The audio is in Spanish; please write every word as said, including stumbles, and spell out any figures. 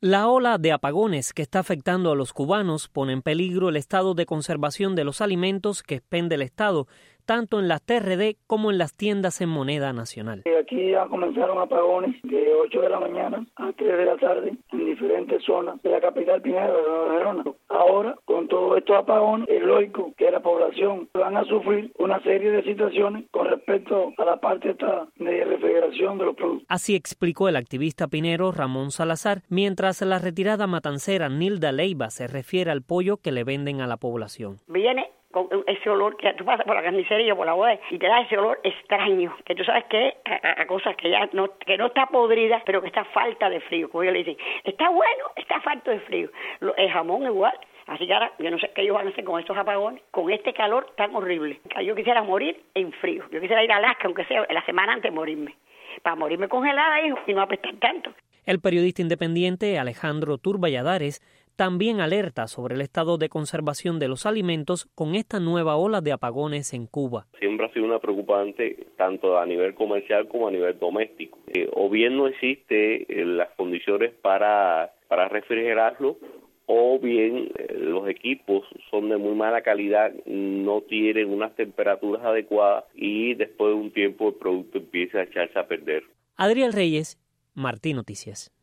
La ola de apagones que está afectando a los cubanos pone en peligro el estado de conservación de los alimentos que expende el Estado, tanto en las T R D como en las tiendas en moneda nacional. Aquí ya comenzaron apagones de ocho de la mañana a tres de la tarde en diferentes zonas de la capital Pinedo, de Nueva Gerona. Ahora, con todos estos apagones, es lógico que la población van a sufrir una serie de situaciones con respecto a la parte esta de refrigeración de los productos. Así explicó el activista pinero Ramón Salazar, mientras la retirada matancera Nilda Leiva se refiere al pollo que le venden a la población. Viene con ese olor que tú pasas por la carnicería, por la bodega, y te da ese olor extraño, que tú sabes que es a, a cosas que ya no, que no está podrida, pero que está falta de frío. Como ellos le dicen, está bueno, está falta de frío. El jamón igual. Así que ahora, yo no sé qué ellos van a hacer con estos apagones, con este calor tan horrible. Yo quisiera morir en frío. Yo quisiera ir a Alaska, aunque sea la semana antes de morirme, para morirme congelada, hijo, y no apestar tanto. El periodista independiente Alejandro Turballadares también alerta sobre el estado de conservación de los alimentos con esta nueva ola de apagones en Cuba. Siempre ha sido una preocupante tanto a nivel comercial como a nivel doméstico. Eh, o bien no existe eh, las condiciones para, para refrigerarlo, o bien eh, los equipos son de muy mala calidad, no tienen unas temperaturas adecuadas y después de un tiempo el producto empieza a echarse a perder. Adriel Reyes, Martín Noticias.